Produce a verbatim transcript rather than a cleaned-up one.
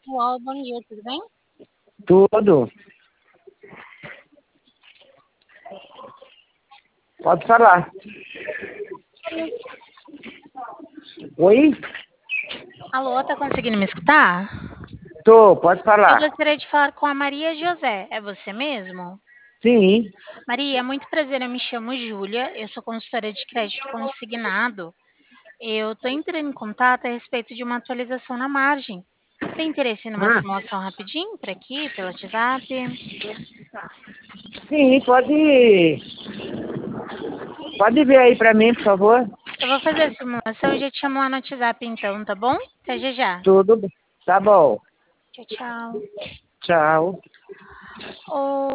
Olá, bom dia, tudo bem? Tudo. Pode falar. Oi? Alô, tá conseguindo me escutar? Tô, pode Eu falar. gostaria de falar com a Maria José. É você mesmo? Sim. Maria, muito prazer, eu me chamo Júlia, eu sou consultora de crédito consignado. Eu tô entrando em contato a respeito de uma atualização na margem. Tem interesse numa Ah, simulação rapidinho por aqui, pelo WhatsApp? sim, pode. Pode ver aí pra mim, por favor. Eu vou fazer a simulação e já te chamo lá no WhatsApp então, tá bom? Até já já. Tudo bem. Tá bom. Tchau, tchau. Tchau. Ô,